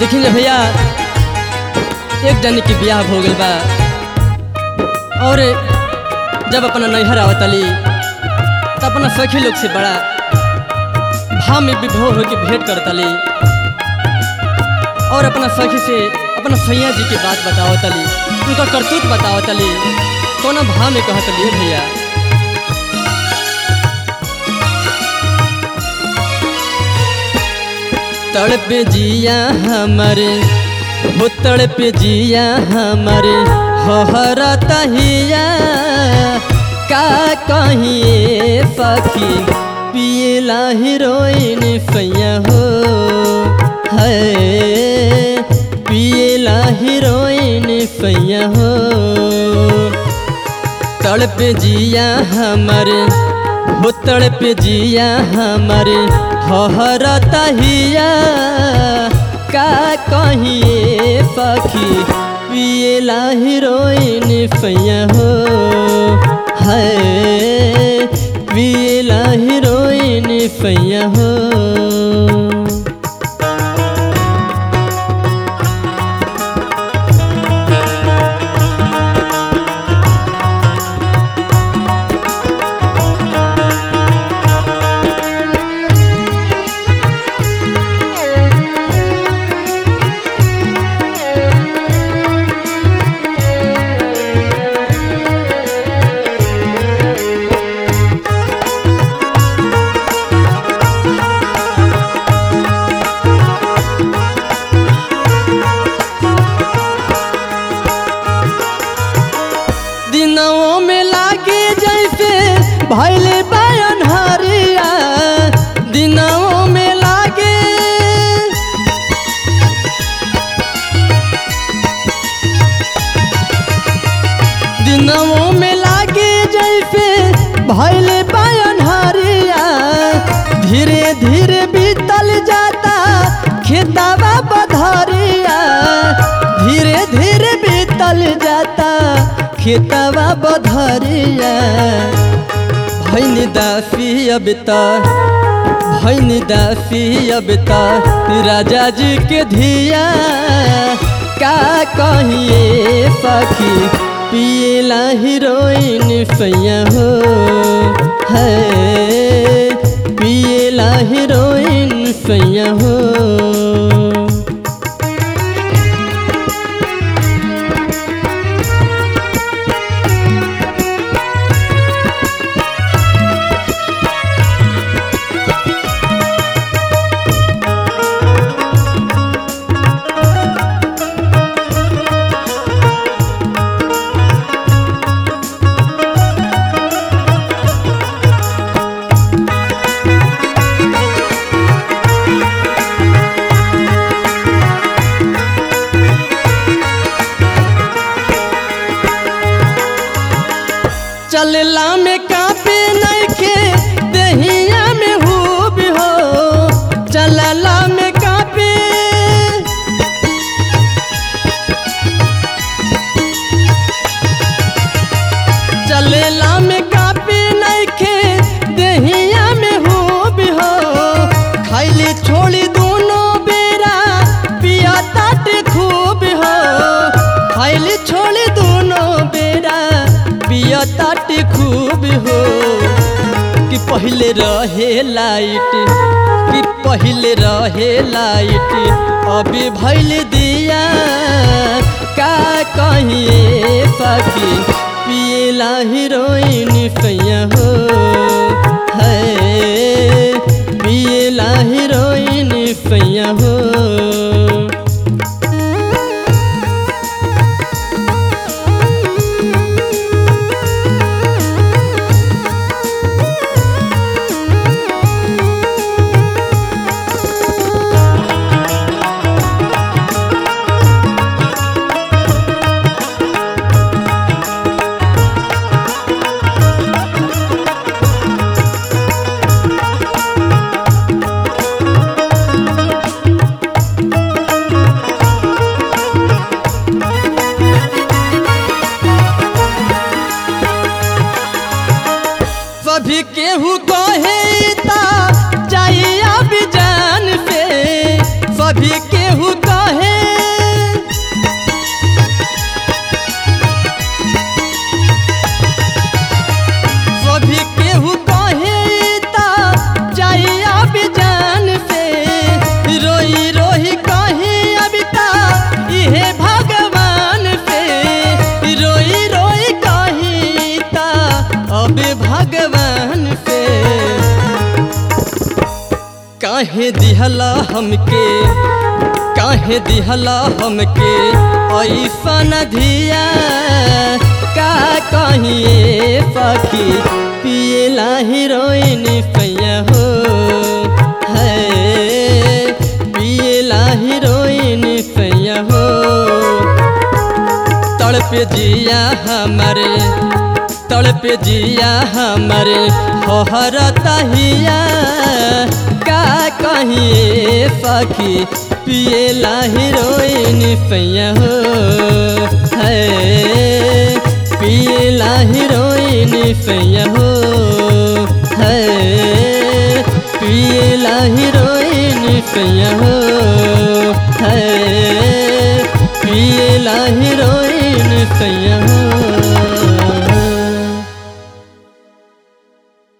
देखिए भैया एक जन की ब्याह हो गल बा और जब अपना नैहर आवतली तो अपना सखी लोग से बड़ा भाव में विभोर होकर भेंट करतली और अपना सखी से अपना सैया जी की बात बतावतली, उनका करतूत बतावतली, कौन भाव में कहतली भैया। तड़प जिया हमारे हो तड़प जिया हमारे हरा तहिया का कहिए सखी पियला हीरोइन सैया हो है पियला हीरोइन सैया हो। तड़प जिया हमारे हो तड़प जिया हमारे हरा तहिया का कहिए सखी पियला हीरोइन सैया हो है पियला हीरोइन सैया हो। दिनों में लागे जैसे भैले बयान हरिया दिनों में लागे दिनों में लागे जैसे भैले बयान हरिया धीरे धीरे बीतल जाता खेतवा बधरिया धीरे धीरे बीतल जाता खेतवा बधरिया भैन दासी अब भैन दासी अब राजा जी के धिया का कहिए सखी पियला हीरोइन सैया हो है पियला हीरोइन सैया हो। चलला में कापे नइखे दहिया में खूब हो चलला में कापे चलला में कापे नइखे दहिया में खूब हो खैली छोड़ी दोनों बेरा पिया ताटे खूब हो खैली छोड़ी दोनों बेरा पिया ताटे खूब हो कि पहले रहे लाइट कि पहले रहे लाइट अभी भैल दिया का कहिए सखी पियला हीरोइन सैया हो है पियला हीरोइन सैया हो। सभी केहू कहे ता चाहिए भी जान से सभी केहू कहे अम्बे भगवान से काहे दिहला हमके ऐसा न धिया का कहिए सखी पियला हीरोइन सैया हो है पियला हीरोइन सैया हो तड़पे जिया हमारे होहरता हिया का कहिए सखी पियला हीरोइन सैया हो है पियला हीरोइन सैया हो है पियला हीरोइन सैया हो है पियला हीरोइन सैया हो।